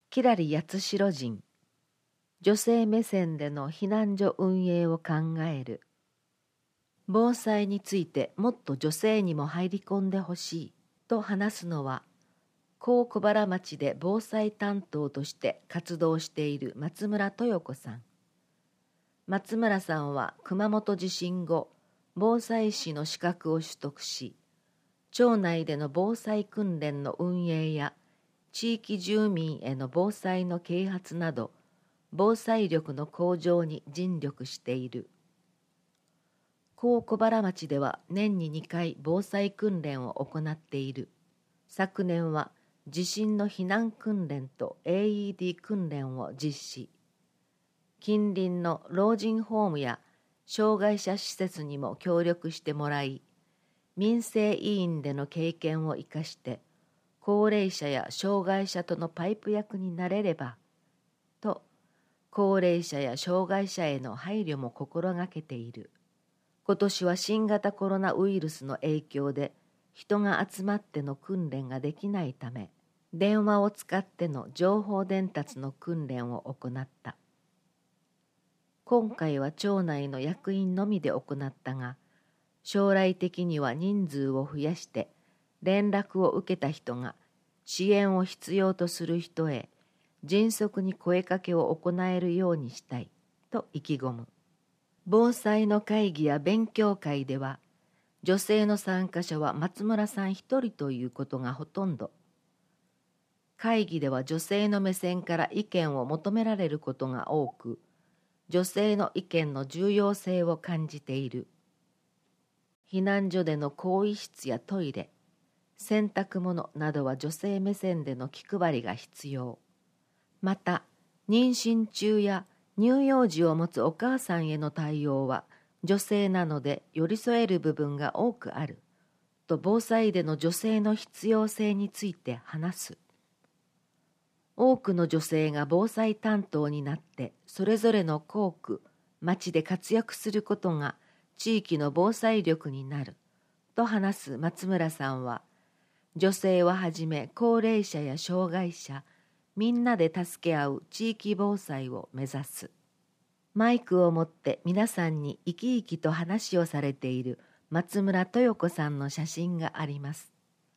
キラリ八代人、女性目線での避難所運営を考える。防災についてもっと女性にも入り込んでほしいと話すのは、高小原町で防災担当として活動している松村豊子さん。松村さんは熊本地震後、防災士の資格を取得し、町内での防災訓練の運営や地域住民への防災の啓発など、防災力の向上に尽力している。高小原町では年に2回防災訓練を行っている。昨年は地震の避難訓練と AED 訓練を実施。近隣の老人ホームや障害者施設にも協力してもらい、民生委員での経験を生かして、高齢者や障害者とのパイプ役になれれば、と、高齢者や障害者への配慮も心がけている。今年は新型コロナウイルスの影響で、人が集まっての訓練ができないため、電話を使っての情報伝達の訓練を行った。今回は町内の役員のみで行ったが、将来的には人数を増やして連絡を受けた人が支援を必要とする人へ迅速に声かけを行えるようにしたいと意気込む。防災の会議や勉強会では女性の参加者は松村さん一人ということがほとんど。会議では女性の目線から意見を求められることが多く、女性の意見の重要性を感じている。避難所での更衣室やトイレ、洗濯物などは女性目線での気配りが必要。また、妊娠中や乳幼児を持つお母さんへの対応は女性なので寄り添える部分が多くある。と防災での女性の必要性について話す。多くの女性が防災担当になってそれぞれの校区、町で活躍することが地域の防災力になると話す松村さんは、女性をはじめ高齢者や障害者、みんなで助け合う地域防災を目指す。マイクを持って皆さんに生き生きと話をされている松村豊子さんの写真があります。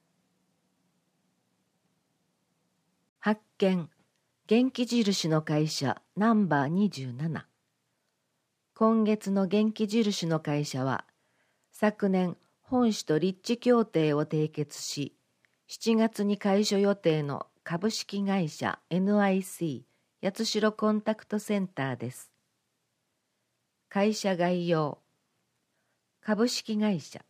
発見、元気印の会社ナンバー27。今月の元気印の会社は、昨年本市と立地協定を締結し、7月に開所予定の株式会社 NIC 八代コンタクトセンターです。会社概要。株式会社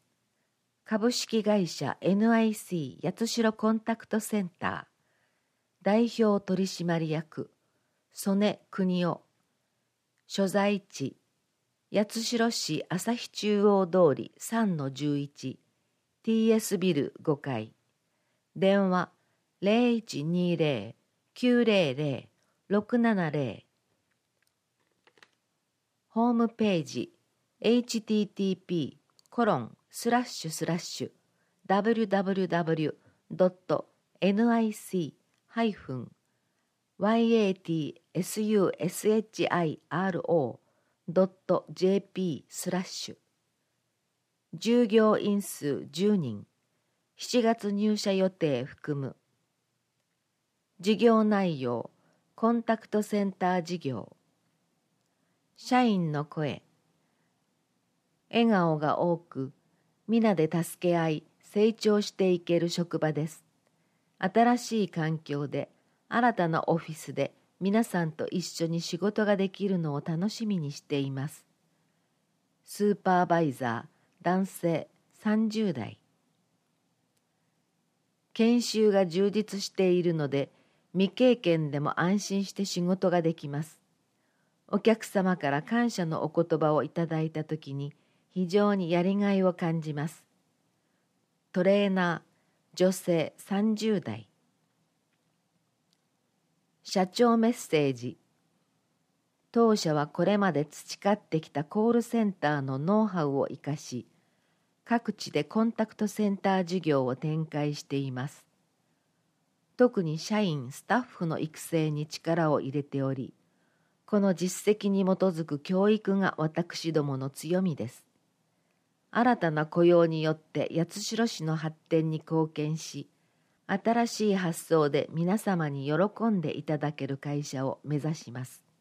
NIC 八代コンタクトセンター代表取締役曽根邦夫。所在地八代市旭中央通り 3-11 TS ビル5階。電話 0120-900-670。ホームページ http://www.nic-yatshushiro.jp/ 従業員数10人、7月入社予定含む。事業内容、コンタクトセンター事業。社員の声。笑顔が多く、皆で助け合い、成長していける職場です。新しい環境で、新たなオフィスで皆さんと一緒に仕事ができるのを楽しみにしています。スーパーバイザー、男性、30代。研修が充実しているので、未経験でも安心して仕事ができます。お客様から感謝のお言葉をいただいたときに非常にやりがいを感じます。トレーナー、女性30代。社長メッセージ。当社はこれまで培ってきたコールセンターのノウハウを生かし、各地でコンタクトセンター事業を展開しています。 特に社員・スタッフの育成に力を入れており、この実績に基づく教育が私どもの強みです。新たな雇用によって八代市の発展に貢献し、新しい発想で皆様に喜んでいただける会社を目指します。